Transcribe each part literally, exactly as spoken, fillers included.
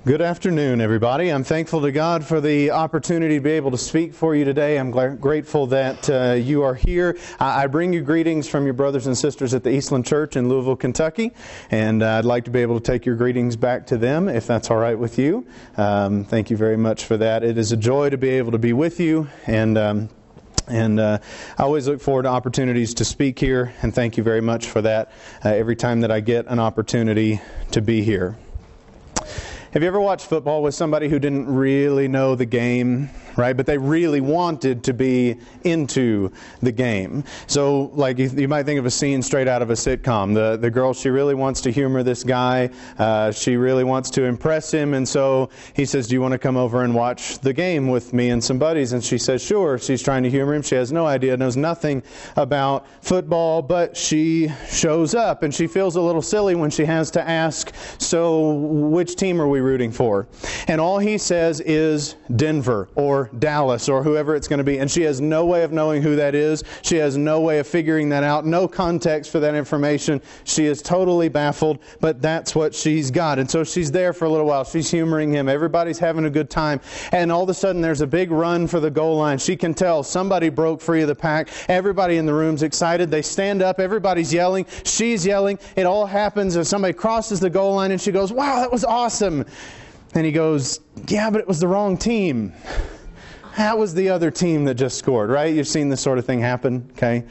Good afternoon, everybody. I'm thankful to God for the opportunity to be able to speak for you today. I'm gl- grateful that uh, you are here. I-, I bring you greetings from your brothers and sisters at the Eastland Church in Louisville, Kentucky, and uh, I'd like to be able to take your greetings back to them, if that's all right with you. Um, thank you very much for that. It is a joy to be able to be with you, and um, And uh, I always look forward to opportunities to speak here, and thank you very much for that uh, every time that I get an opportunity to be here. Have you ever watched football with somebody who didn't really know the game, right? But they really wanted to be into the game. So, like, you, you might think of a scene straight out of a sitcom. The the girl, she really wants to humor this guy. Uh, she really wants to impress him. And so he says, do you want to come over and watch the game with me and some buddies? And she says, sure. She's trying to humor him. She has no idea, knows nothing about football, but she shows up. And she feels a little silly when she has to ask, so which team are we rooting for? And all he says is Denver or Dallas or whoever it's going to be. And she has no way of knowing who that is. She has no way of figuring that out. No context for that information. She is totally baffled, but that's what she's got. And so she's there for a little while. She's humoring him. Everybody's having a good time. And all of a sudden there's a big run for the goal line. She can tell somebody broke free of the pack. Everybody in the room's excited. They stand up. Everybody's yelling. She's yelling. It all happens as somebody crosses the goal line and she goes, wow, that was awesome. And he goes, yeah, but it was the wrong team. That was the other team that just scored, right? You've seen this sort of thing happen, okay?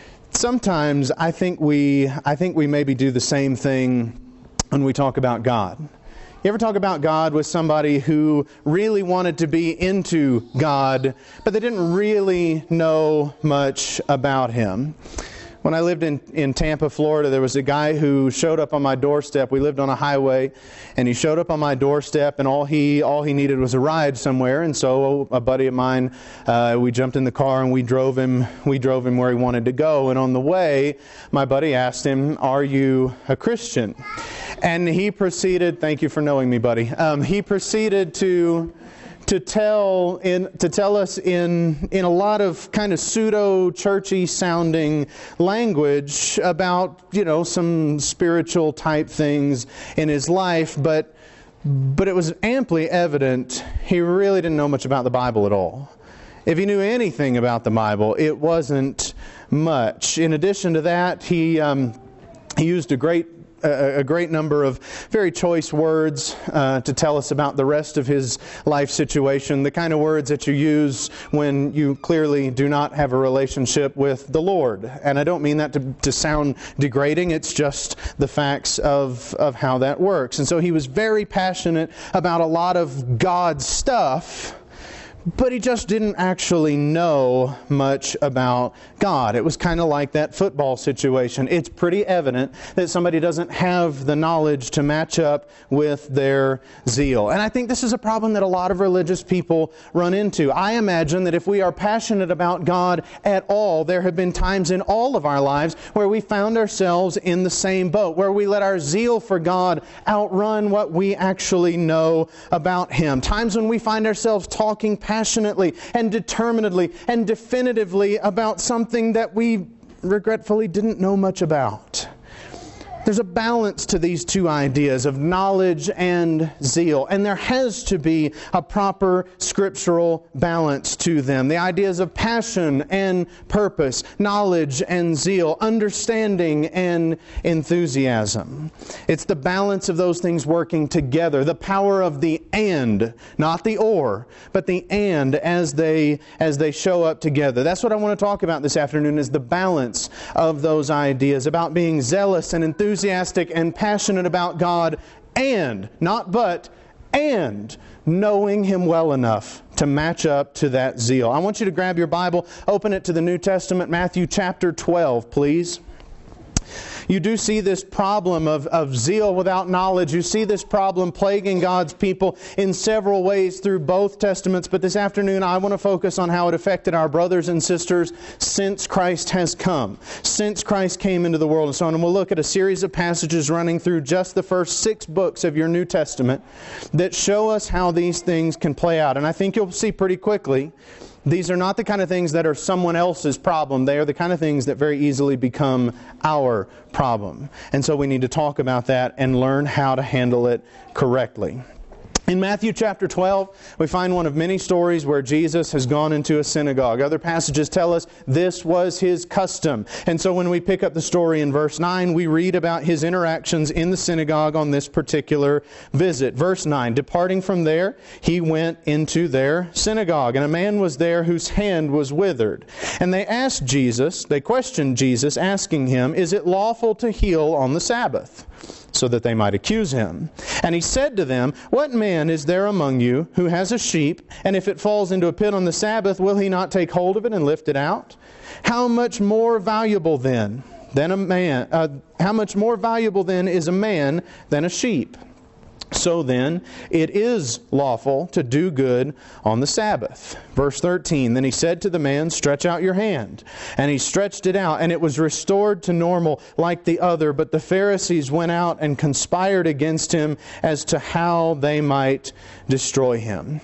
Sometimes I think we I think we maybe do the same thing when we talk about God. You ever talk about God with somebody who really wanted to be into God, but they didn't really know much about Him? When I lived in, in Tampa, Florida, there was a guy who showed up on my doorstep. We lived on a highway, and he showed up on my doorstep, and all he all he needed was a ride somewhere. And so a buddy of mine, uh, we jumped in the car and we drove him. We drove him where he wanted to go. And on the way, my buddy asked him, "Are you a Christian?" And he proceeded. Thank you for knowing me, buddy. Um, he proceeded to. To tell in to tell us in in a lot of kind of pseudo churchy sounding language about, you know, some spiritual type things in his life, but but it was amply evident he really didn't know much about the Bible at all. If he knew anything about the Bible, it wasn't much. In addition to that, he um, he used a great A, a great number of very choice words uh, to tell us about the rest of his life situation, the kind of words that you use when you clearly do not have a relationship with the Lord. And I don't mean that to, to sound degrading, it's just the facts of, of how that works. And so he was very passionate about a lot of God stuff, but he just didn't actually know much about God. It was kind of like that football situation. It's pretty evident that somebody doesn't have the knowledge to match up with their zeal. And I think this is a problem that a lot of religious people run into. I imagine that if we are passionate about God at all, there have been times in all of our lives where we found ourselves in the same boat, where we let our zeal for God outrun what we actually know about Him. Times when we find ourselves talking passionately and determinedly and definitively about something that we regretfully didn't know much about. There's a balance to these two ideas of knowledge and zeal, and there has to be a proper scriptural balance to them. The ideas of passion and purpose, knowledge and zeal, understanding and enthusiasm. It's the balance of those things working together, the power of the and, not the or, but the and as they as they show up together. That's what I want to talk about this afternoon, is the balance of those ideas, about being zealous and enthusiastic enthusiastic and passionate about God, and, not but, and knowing Him well enough to match up to that zeal. I want you to grab your Bible, open it to the New Testament, Matthew chapter twelve, please. You do see this problem of, of zeal without knowledge. You see this problem plaguing God's people in several ways through both Testaments. But this afternoon I want to focus on how it affected our brothers and sisters since Christ has come. Since Christ came into the world and so on. And we'll look at a series of passages running through just the first six books of your New Testament that show us how these things can play out. And I think you'll see pretty quickly these are not the kind of things that are someone else's problem. They are the kind of things that very easily become our problem. And so we need to talk about that and learn how to handle it correctly. In Matthew chapter twelve, we find one of many stories where Jesus has gone into a synagogue. Other passages tell us this was His custom. And so when we pick up the story in verse nine, we read about His interactions in the synagogue on this particular visit. Verse nine, departing from there, He went into their synagogue. And a man was there whose hand was withered. And they asked Jesus, they questioned Jesus, asking Him, is it lawful to heal on the Sabbath? So that they might accuse Him. And He said to them, what man is there among you who has a sheep, and if it falls into a pit on the Sabbath, will he not take hold of it and lift it out? How much more valuable then than a man? Uh, how much more valuable then is a man than a sheep? So then, it is lawful to do good on the Sabbath. Verse thirteen, then He said to the man, stretch out your hand. And he stretched it out, and it was restored to normal like the other. But the Pharisees went out and conspired against Him as to how they might destroy Him.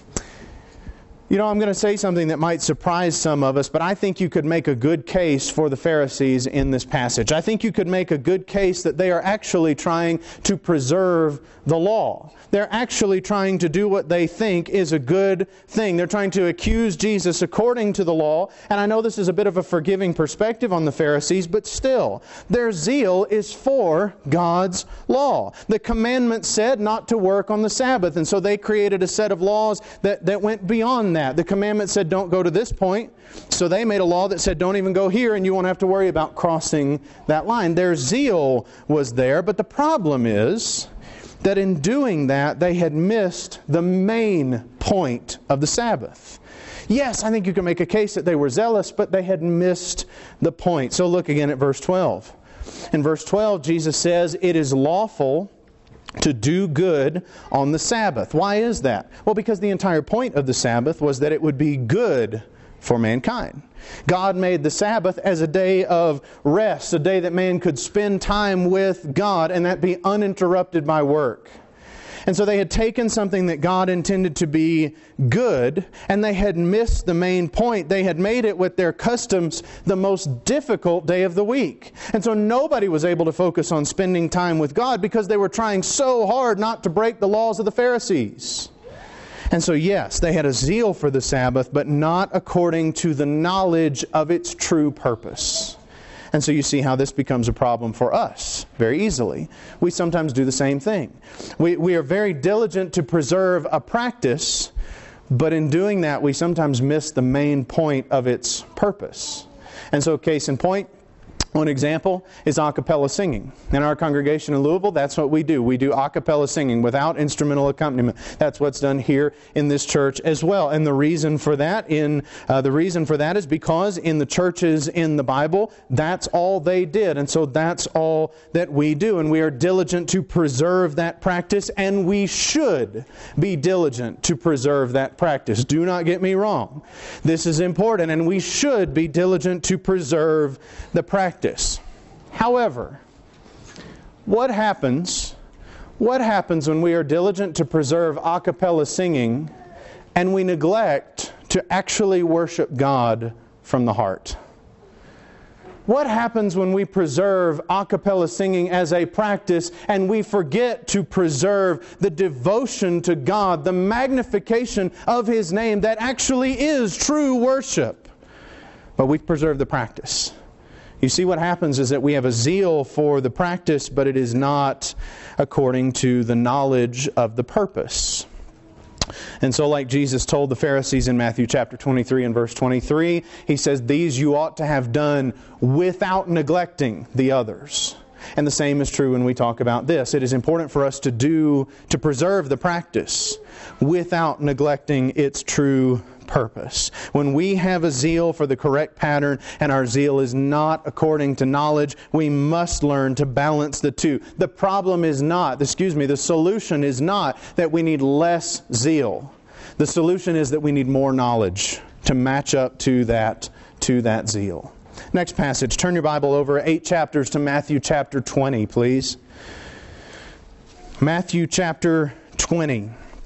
You know, I'm going to say something that might surprise some of us, but I think you could make a good case for the Pharisees in this passage. I think you could make a good case that they are actually trying to preserve the law. They're actually trying to do what they think is a good thing. They're trying to accuse Jesus according to the law. And I know this is a bit of a forgiving perspective on the Pharisees, but still, their zeal is for God's law. The commandment said not to work on the Sabbath, and so they created a set of laws that, that went beyond that. The commandment said don't go to this point, so they made a law that said don't even go here, and you won't have to worry about crossing that line. Their zeal was there, but the problem is that in doing that, they had missed the main point of the Sabbath. Yes, I think you can make a case that they were zealous, but they had missed the point. So look again at verse twelve. In verse twelve, Jesus says, it is lawful to do good on the Sabbath. Why is that? Well, because the entire point of the Sabbath was that it would be good for mankind. God made the Sabbath as a day of rest, a day that man could spend time with God and that be uninterrupted by work. And so they had taken something that God intended to be good, and they had missed the main point. They had made it with their customs the most difficult day of the week. And so nobody was able to focus on spending time with God because they were trying so hard not to break the laws of the Pharisees. And so yes, they had a zeal for the Sabbath, but not according to the knowledge of its true purpose. And so you see how this becomes a problem for us very easily. We sometimes do the same thing. We, we are very diligent to preserve a practice, but in doing that we sometimes miss the main point of its purpose. And so case in point, one example is a cappella singing. In our congregation in Louisville, that's what we do. We do a cappella singing without instrumental accompaniment. That's what's done here in this church as well. And the reason for that in uh, the reason for that is because in the churches in the Bible, that's all they did. And so that's all that we do. And we are diligent to preserve that practice, and we should be diligent to preserve that practice. Do not get me wrong. This is important, and we should be diligent to preserve the practice. However, what happens, what happens when we are diligent to preserve a cappella singing and we neglect to actually worship God from the heart? What happens when we preserve a cappella singing as a practice and we forget to preserve the devotion to God, the magnification of His name that actually is true worship, but we preserve the practice? You see, what happens is that we have a zeal for the practice, but it is not according to the knowledge of the purpose. And so like Jesus told the Pharisees in Matthew chapter twenty-three and verse twenty-three, He says, these you ought to have done without neglecting the others. And the same is true when we talk about this. It is important for us to do, to preserve the practice without neglecting its true purpose. When we have a zeal for the correct pattern and our zeal is not according to knowledge, we must learn to balance the two. The problem is not, excuse me, the solution is not that we need less zeal. The solution is that we need more knowledge to match up to that, to that zeal. Next passage, turn your Bible over eight chapters to Matthew chapter twenty, please. Matthew chapter twenty.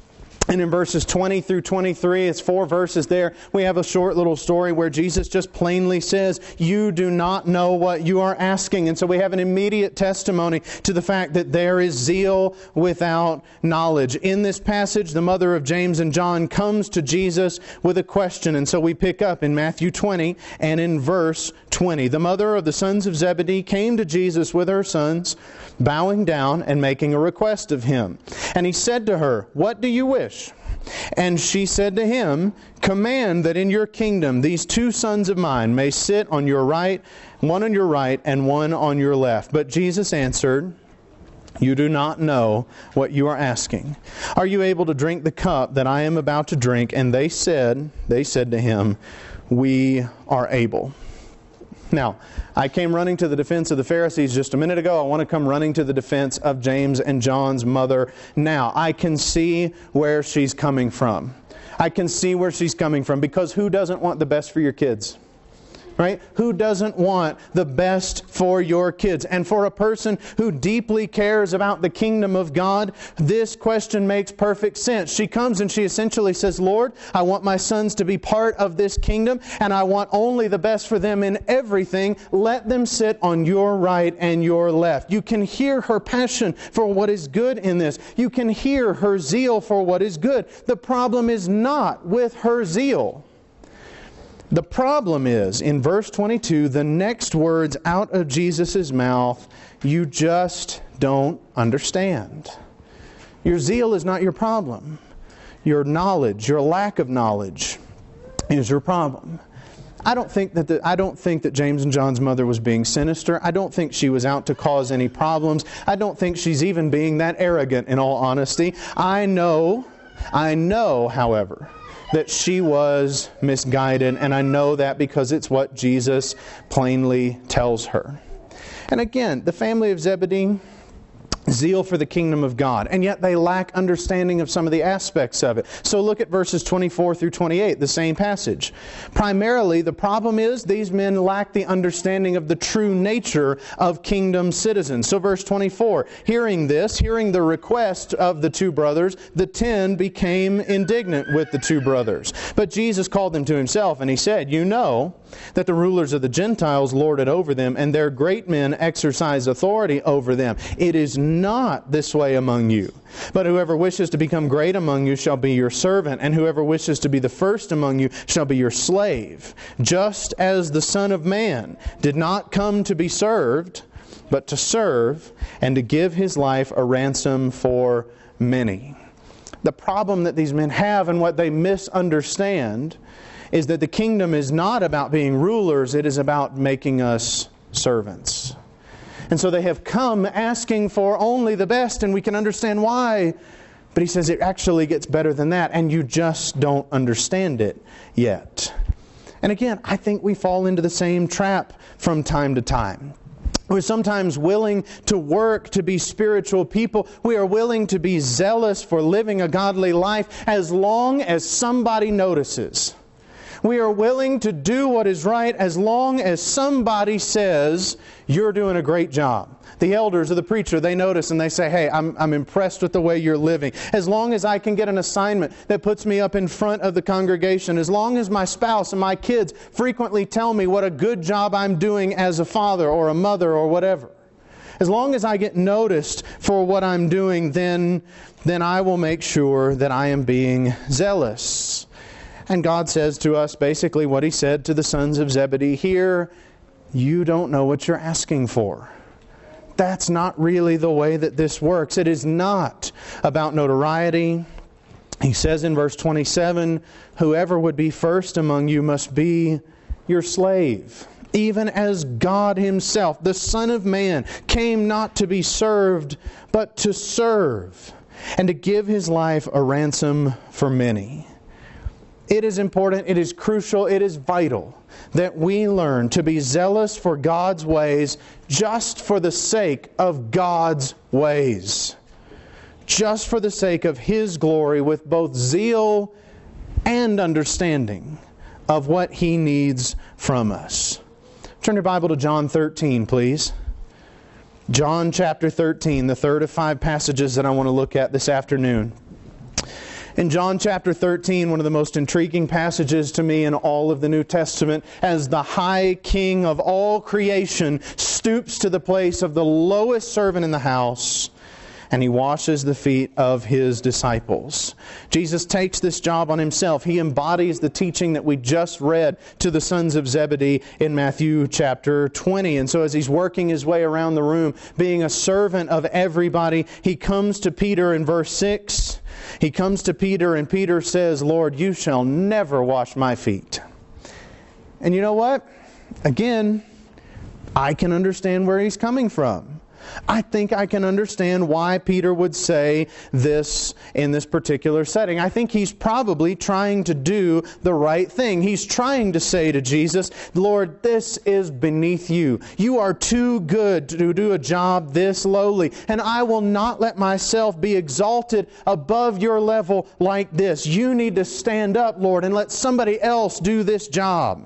And in verses twenty through twenty-three, it's four verses there, we have a short little story where Jesus just plainly says, you do not know what you are asking. And so we have an immediate testimony to the fact that there is zeal without knowledge. In this passage, the mother of James and John comes to Jesus with a question. And so we pick up in Matthew twenty and in verse twenty. The mother of the sons of Zebedee came to Jesus with her sons, bowing down and making a request of Him. And He said to her, what do you wish? And she said to Him, command that in your kingdom these two sons of mine may sit on your right, one on your right and one on your left. But Jesus answered, you do not know what you are asking. Are you able to drink the cup that I am about to drink? And they said, they said to Him, we are able. Now, I came running to the defense of the Pharisees just a minute ago. I want to come running to the defense of James and John's mother now. I can see where she's coming from. I can see where she's coming from, because who doesn't want the best for your kids? Right? Who doesn't want the best for your kids? And for a person who deeply cares about the kingdom of God, this question makes perfect sense. She comes and she essentially says, Lord, I want my sons to be part of this kingdom, and I want only the best for them in everything. Let them sit on your right and your left. You can hear her passion for what is good in this. You can hear her zeal for what is good. The problem is not with her zeal. The problem is, in verse twenty-two, the next words out of Jesus' mouth, you just don't understand. Your zeal is not your problem. Your knowledge, your lack of knowledge is your problem. I don't think that the, I don't think that James and John's mother was being sinister. I don't think she was out to cause any problems. I don't think she's even being that arrogant, in all honesty. I know, I know, however, that she was misguided, and I know that because it's what Jesus plainly tells her. And again, the family of Zebedee, zeal for the kingdom of God, and yet they lack understanding of some of the aspects of it. So look at verses twenty-four through twenty-eight, the same passage. Primarily, the problem is these men lack the understanding of the true nature of kingdom citizens. So verse twenty-four, hearing this, hearing the request of the two brothers, the ten became indignant with the two brothers. But Jesus called them to Himself, and He said, you know that the rulers of the Gentiles lord it over them, and their great men exercise authority over them. It is not this way among you. But whoever wishes to become great among you shall be your servant, and whoever wishes to be the first among you shall be your slave. Just as the Son of Man did not come to be served, but to serve, and to give His life a ransom for many. The problem that these men have, and what they misunderstand, is that the kingdom is not about being rulers, it is about making us servants. And so they have come asking for only the best, and we can understand why. But He says it actually gets better than that, and you just don't understand it yet. And again, I think we fall into the same trap from time to time. We're sometimes willing to work to be spiritual people. We are willing to be zealous for living a godly life as long as somebody notices. We are willing to do what is right as long as somebody says, you're doing a great job. The elders or the preacher, they notice and they say, hey, I'm, I'm impressed with the way you're living. As long as I can get an assignment that puts me up in front of the congregation, as long as my spouse and my kids frequently tell me what a good job I'm doing as a father or a mother or whatever, as long as I get noticed for what I'm doing, then, then I will make sure that I am being zealous. And God says to us basically what He said to the sons of Zebedee here, you don't know what you're asking for. That's not really the way that this works. It is not about notoriety. He says in verse twenty-seven, whoever would be first among you must be your slave, even as God Himself, the Son of Man, came not to be served, but to serve, and to give His life a ransom for many. It is important, it is crucial, it is vital that we learn to be zealous for God's ways just for the sake of God's ways. Just for the sake of His glory, with both zeal and understanding of what He needs from us. Turn your Bible to John thirteen, please. John chapter thirteen, the third of five passages that I want to look at this afternoon. In John chapter thirteen, one of the most intriguing passages to me in all of the New Testament, as the high king of all creation stoops to the place of the lowest servant in the house, and He washes the feet of His disciples. Jesus takes this job on Himself. He embodies the teaching that we just read to the sons of Zebedee in Matthew chapter twenty. And so as He's working His way around the room, being a servant of everybody, He comes to Peter in verse six. He comes to Peter and Peter says, "Lord, you shall never wash my feet." And you know what? Again, I can understand where he's coming from. I think I can understand why Peter would say this in this particular setting. I think he's probably trying to do the right thing. He's trying to say to Jesus, "Lord, this is beneath you. You are too good to do a job this lowly, and I will not let myself be exalted above your level like this. You need to stand up, Lord, and let somebody else do this job."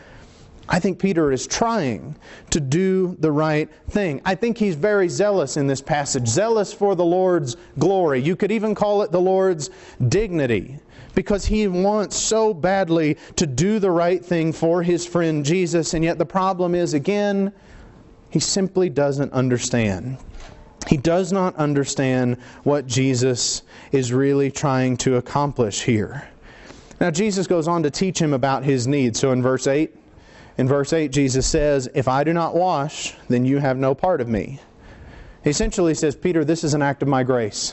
I think Peter is trying to do the right thing. I think he's very zealous in this passage, zealous for the Lord's glory. You could even call it the Lord's dignity, because he wants so badly to do the right thing for his friend Jesus, and yet the problem is, again, he simply doesn't understand. He does not understand what Jesus is really trying to accomplish here. Now, Jesus goes on to teach him about his needs. So in verse eight, In verse eight, Jesus says, "If I do not wash, then you have no part of me." He essentially says, "Peter, this is an act of my grace.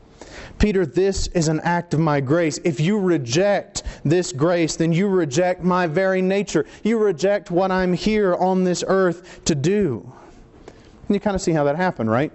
Peter, this is an act of my grace. If you reject this grace, then you reject my very nature. You reject what I'm here on this earth to do." And you kind of see how that happened, right?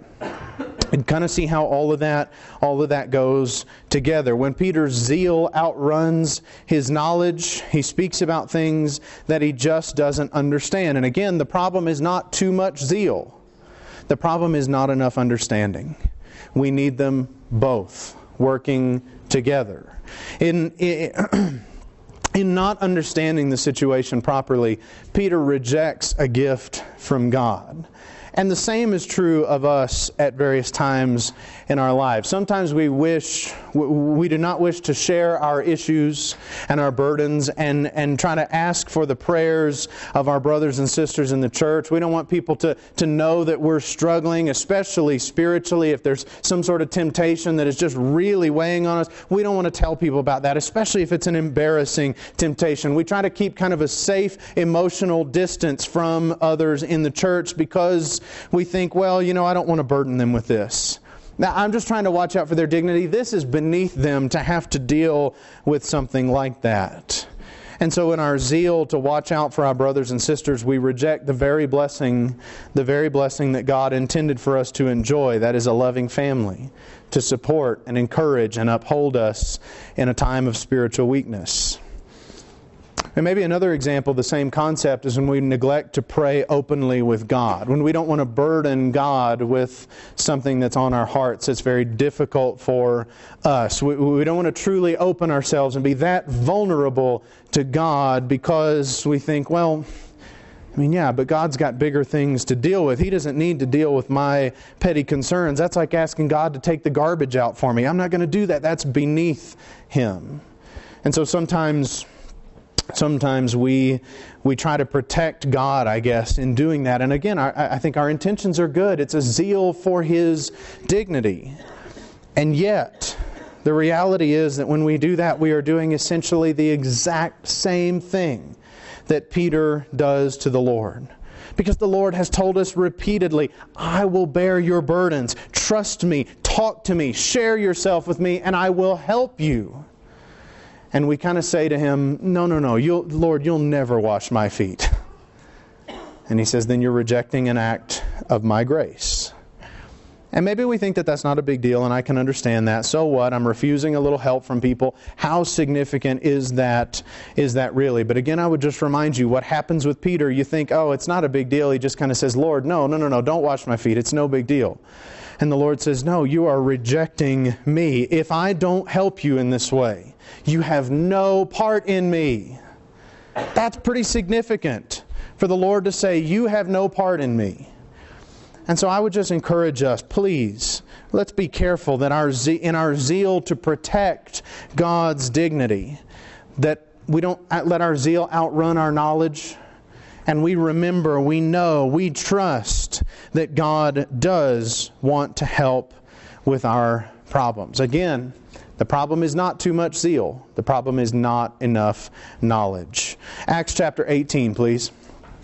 And kind of see how all of that, all of that goes together. When Peter's zeal outruns his knowledge, he speaks about things that he just doesn't understand. And again, the problem is not too much zeal. The problem is not enough understanding. We need them both working together. In, in, in not understanding the situation properly, Peter rejects a gift from God. And the same is true of us at various times in our lives. Sometimes we wish, we do not wish to share our issues and our burdens and, and try to ask for the prayers of our brothers and sisters in the church. We don't want people to, to know that we're struggling, especially spiritually. If there's some sort of temptation that is just really weighing on us, we don't want to tell people about that, especially if it's an embarrassing temptation. We try to keep kind of a safe emotional distance from others in the church because we think, well, you know, I don't want to burden them with this. Now, I'm just trying to watch out for their dignity. This is beneath them to have to deal with something like that. And so in our zeal to watch out for our brothers and sisters, we reject the very blessing, the very blessing that God intended for us to enjoy. That is a loving family to support and encourage and uphold us in a time of spiritual weakness. And maybe another example of the same concept is when we neglect to pray openly with God. When we don't want to burden God with something that's on our hearts that's very difficult for us. We, we don't want to truly open ourselves and be that vulnerable to God because we think, well, I mean, yeah, but God's got bigger things to deal with. He doesn't need to deal with my petty concerns. That's like asking God to take the garbage out for me. I'm not going to do that. That's beneath Him. And so sometimes... Sometimes we we try to protect God, I guess, in doing that. And again, I, I think our intentions are good. It's a zeal for His dignity. And yet, the reality is that when we do that, we are doing essentially the exact same thing that Peter does to the Lord. Because the Lord has told us repeatedly, "I will bear your burdens. Trust me, talk to me, share yourself with me, and I will help you." And we kind of say to Him, no, no, no, you'll, Lord, you'll never wash my feet. And He says, then you're rejecting an act of my grace. And maybe we think that that's not a big deal, and I can understand that. So what? I'm refusing a little help from people. How significant is that, is that really? But again, I would just remind you, what happens with Peter, you think, oh, it's not a big deal. He just kind of says, Lord, no, no, no, no, don't wash my feet. It's no big deal. And the Lord says, no, you are rejecting me. If I don't help you in this way, you have no part in me. That's pretty significant for the Lord to say, you have no part in me. and so I would just encourage us, please, let's be careful that our ze- in our zeal to protect God's dignity, that we don't let our zeal outrun our knowledge, and we remember, we know, we trust that God does want to help with our problems. Again, the problem is not too much zeal. The problem is not enough knowledge. Acts chapter eighteen, please.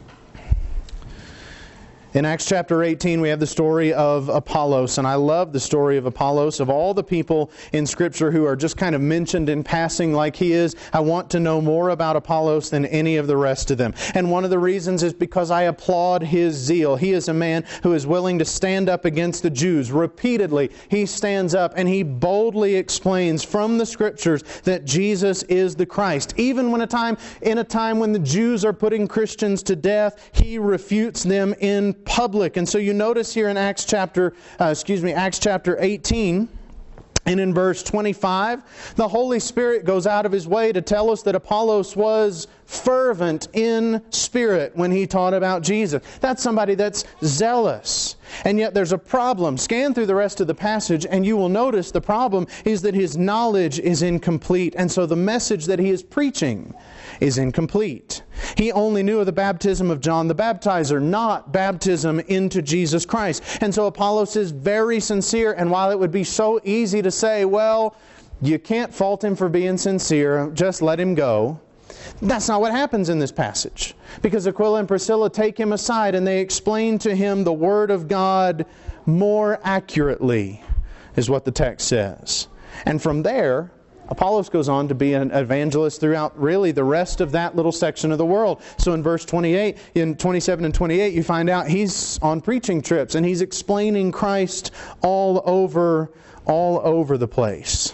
In Acts chapter eighteen, we have the story of Apollos, and I love the story of Apollos. Of all the people in Scripture who are just kind of mentioned in passing like he is, I want to know more about Apollos than any of the rest of them. And one of the reasons is because I applaud his zeal. He is a man who is willing to stand up against the Jews. Repeatedly, he stands up and he boldly explains from the Scriptures that Jesus is the Christ. Even when a time, in a time when the Jews are putting Christians to death, he refutes them in public. And so you notice here in Acts chapter, uh, excuse me, Acts chapter eighteen, and in verse twenty-five, the Holy Spirit goes out of His way to tell us that Apollos was fervent in spirit when he taught about Jesus. That's somebody that's zealous. And yet there's a problem. Scan through the rest of the passage and you will notice the problem is that his knowledge is incomplete. And so the message that he is preaching is incomplete. He only knew of the baptism of John the Baptizer, not baptism into Jesus Christ. And so Apollos is very sincere, and while it would be so easy to say, well, you can't fault him for being sincere, just let him go, that's not what happens in this passage. Because Aquila and Priscilla take him aside and they explain to him the Word of God more accurately, is what the text says. And from there, Apollos goes on to be an evangelist throughout really the rest of that little section of the world. So in verse twenty-eight, in twenty-seven and twenty-eight, you find out he's on preaching trips and he's explaining Christ all over, all over the place.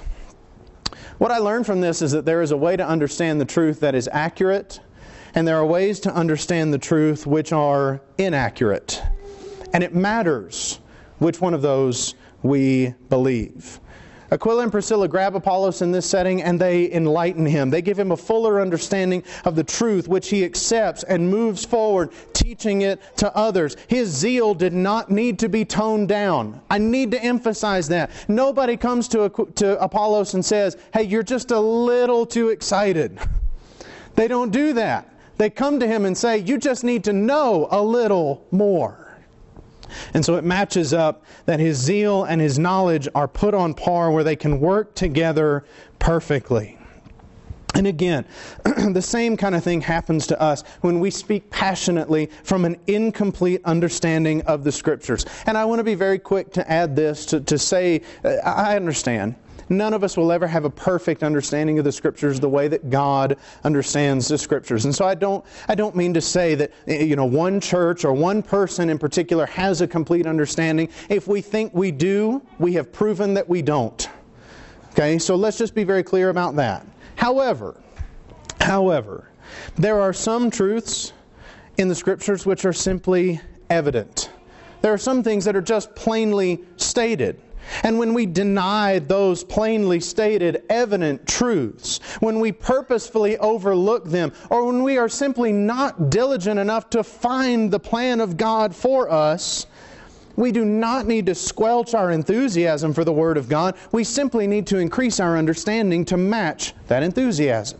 What I learned from this is that there is a way to understand the truth that is accurate, and there are ways to understand the truth which are inaccurate. And it matters which one of those we believe. Aquila and Priscilla grab Apollos in this setting and they enlighten him. They give him a fuller understanding of the truth which he accepts and moves forward, teaching it to others. His zeal did not need to be toned down. I need to emphasize that. Nobody comes to, to Apollos and says, hey, you're just a little too excited. They don't do that. They come to him and say, you just need to know a little more. And so it matches up that his zeal and his knowledge are put on par where they can work together perfectly. And again, the same kind of thing happens to us when we speak passionately from an incomplete understanding of the Scriptures. And I want to be very quick to add this, to, to say, I understand. None of us will ever have a perfect understanding of the Scriptures the way that God understands the Scriptures. And so I don't I don't mean to say that, you know, one church or one person in particular has a complete understanding. If we think we do, we have proven that we don't. Okay, so let's just be very clear about that. However, however, there are some truths in the Scriptures which are simply evident. There are some things that are just plainly stated. And when we deny those plainly stated, evident truths, when we purposefully overlook them, or when we are simply not diligent enough to find the plan of God for us, we do not need to squelch our enthusiasm for the Word of God. We simply need to increase our understanding to match that enthusiasm.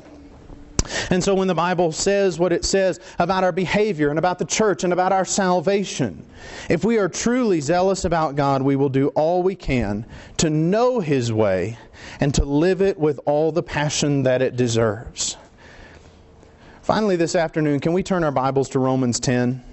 And so when the Bible says what it says about our behavior and about the church and about our salvation, if we are truly zealous about God, we will do all we can to know His way and to live it with all the passion that it deserves. Finally, this afternoon, can we turn our Bibles to Romans ten?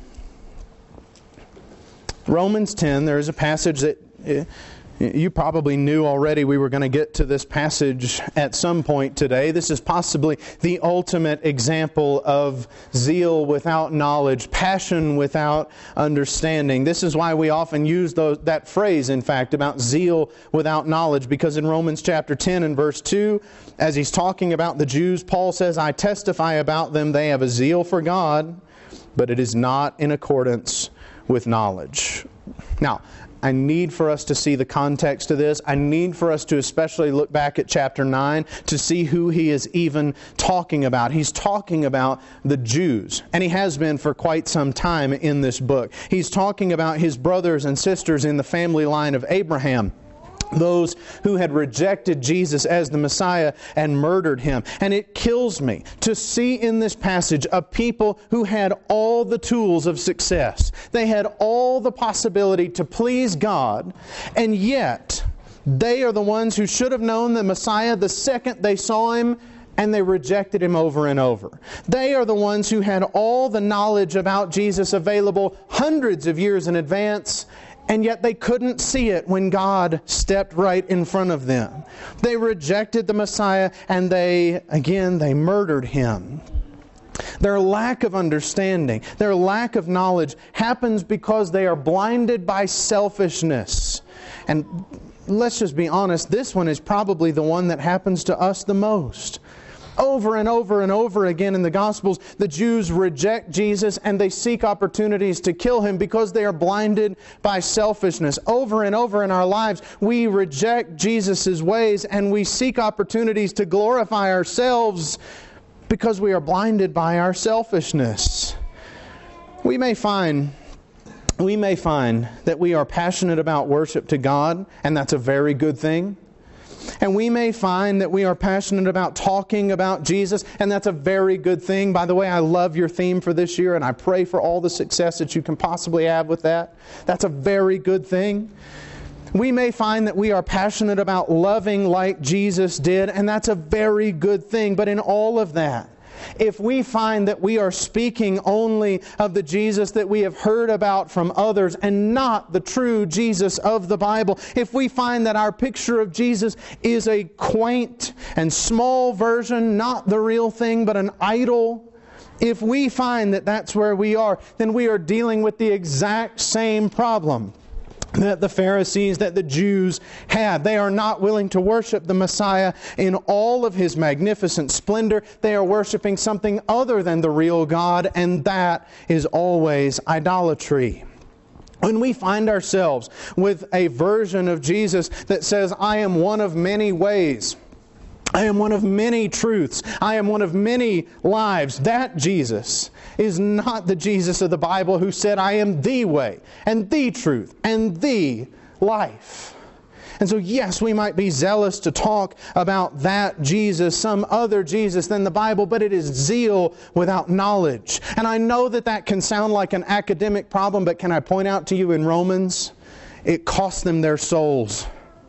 Romans ten, there is a passage that you probably knew already we were going to get to this passage at some point today. This is possibly the ultimate example of zeal without knowledge, passion without understanding. This is why we often use those, that phrase, in fact, about zeal without knowledge, because in Romans chapter ten and verse two, as he's talking about the Jews, Paul says, I testify about them, they have a zeal for God, but it is not in accordance with knowledge. Now, I need for us to see the context of this. I need for us to especially look back at chapter nine to see who he is even talking about. He's talking about the Jews, and he has been for quite some time in this book. He's talking about his brothers and sisters in the family line of Abraham, those who had rejected Jesus as the Messiah and murdered Him. And it kills me to see in this passage a people who had all the tools of success. They had all the possibility to please God, and yet they are the ones who should have known the Messiah the second they saw Him, and they rejected Him over and over. They are the ones who had all the knowledge about Jesus available hundreds of years in advance, and yet they couldn't see it when God stepped right in front of them. They rejected the Messiah, and they, again, they murdered Him. Their lack of understanding, their lack of knowledge happens because they are blinded by selfishness. And let's just be honest, this one is probably the one that happens to us the most. Over and over and over again in the Gospels, the Jews reject Jesus and they seek opportunities to kill Him because they are blinded by selfishness. Over and over in our lives, we reject Jesus' ways and we seek opportunities to glorify ourselves because we are blinded by our selfishness. We may find, we may find that we are passionate about worship to God, and that's a very good thing. And we may find that we are passionate about talking about Jesus, and that's a very good thing. By the way, I love your theme for this year, and I pray for all the success that you can possibly have with that. That's a very good thing. We may find that we are passionate about loving like Jesus did, and that's a very good thing. But in all of that, if we find that we are speaking only of the Jesus that we have heard about from others and not the true Jesus of the Bible, if we find that our picture of Jesus is a quaint and small version, not the real thing, but an idol, if we find that that's where we are, then we are dealing with the exact same problem that the Pharisees, that the Jews had. They are not willing to worship the Messiah in all of His magnificent splendor. They are worshiping something other than the real God, and that is always idolatry. When we find ourselves with a version of Jesus that says, I am one of many ways, I am one of many truths, I am one of many lives, that Jesus is not the Jesus of the Bible who said, I am the way and the truth and the life. And so yes, we might be zealous to talk about that Jesus, some other Jesus than the Bible, but it is zeal without knowledge. And I know that that can sound like an academic problem, but can I point out to you in Romans, it cost them their souls.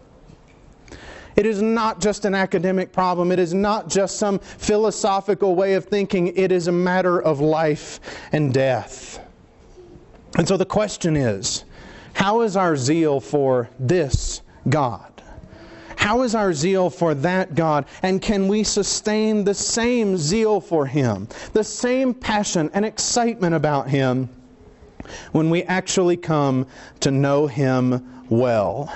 It is not just an academic problem. It is not just some philosophical way of thinking. It is a matter of life and death. And so the question is, how is our zeal for this God? How is our zeal for that God? And can we sustain the same zeal for Him, the same passion and excitement about Him when we actually come to know Him well?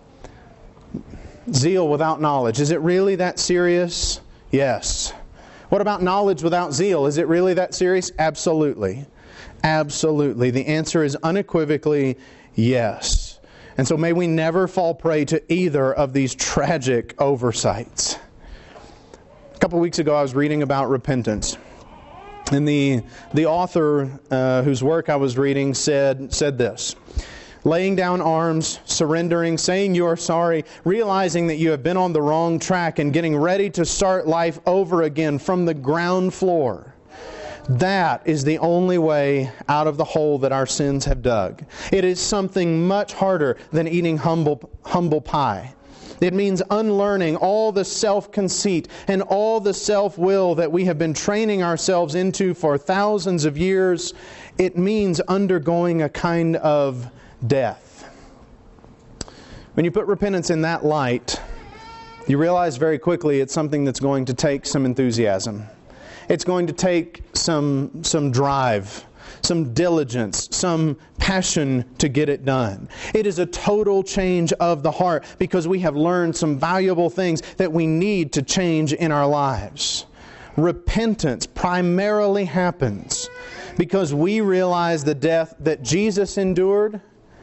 Zeal without knowledge. Is it really that serious? Yes. What about knowledge without zeal? Is it really that serious? Absolutely. Absolutely. The answer is unequivocally yes. And so may we never fall prey to either of these tragic oversights. A couple weeks ago I was reading about repentance. And the, the author uh, whose work I was reading said, said this. Laying down arms, surrendering, saying you are sorry, realizing that you have been on the wrong track and getting ready to start life over again from the ground floor. That is the only way out of the hole that our sins have dug. It is something much harder than eating humble, humble pie. It means unlearning all the self-conceit and all the self-will that we have been training ourselves into for thousands of years. It means undergoing a kind of death. When you put repentance in that light, you realize very quickly it's something that's going to take some enthusiasm. It's going to take some, some drive, some diligence, some passion to get it done. It is a total change of the heart because we have learned some valuable things that we need to change in our lives. Repentance primarily happens because we realize the death that Jesus endured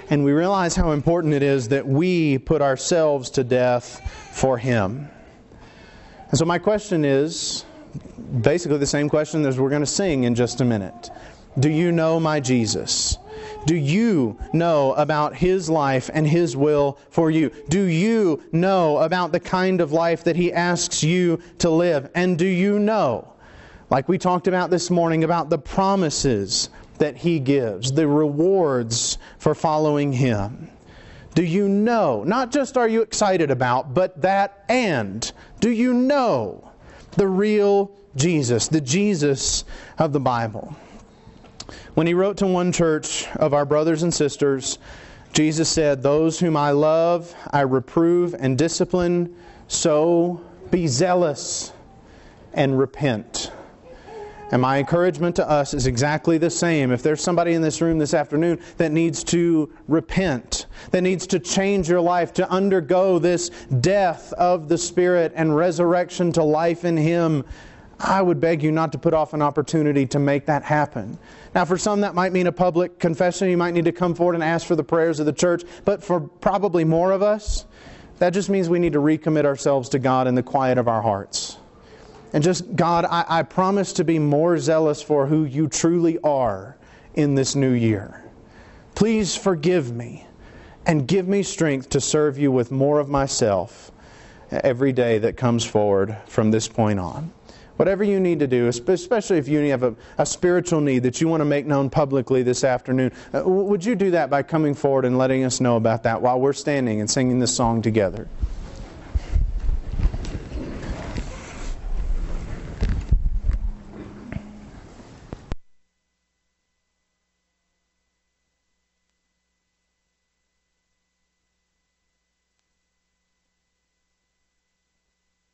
and we realize how important it is that we put ourselves to death for Him. And so my question is basically the same question as we're going to sing in just a minute. Do you know my Jesus? Do you know about His life and His will for you? Do you know about the kind of life that He asks you to live? And do you know, like we talked about this morning, about the promises that He gives, the rewards for following Him? Do you know, not just are you excited about, but that and do you know the real Jesus, the Jesus of the Bible? When He wrote to one church of our brothers and sisters, Jesus said, "Those whom I love, I reprove and discipline, so be zealous and repent." And my encouragement to us is exactly the same. If there's somebody in this room this afternoon that needs to repent, that needs to change your life, to undergo this death of the Spirit and resurrection to life in Him, I would beg you not to put off an opportunity to make that happen. Now, for some that might mean a public confession. You might need to come forward and ask for the prayers of the church. But for probably more of us, that just means we need to recommit ourselves to God in the quiet of our hearts. And just, God, I, I promise to be more zealous for who You truly are in this new year. Please forgive me and give me strength to serve You with more of myself every day that comes forward from this point on. Whatever you need to do, especially if you have a, a spiritual need that you want to make known publicly this afternoon, uh, would you do that by coming forward and letting us know about that while we're standing and singing this song together?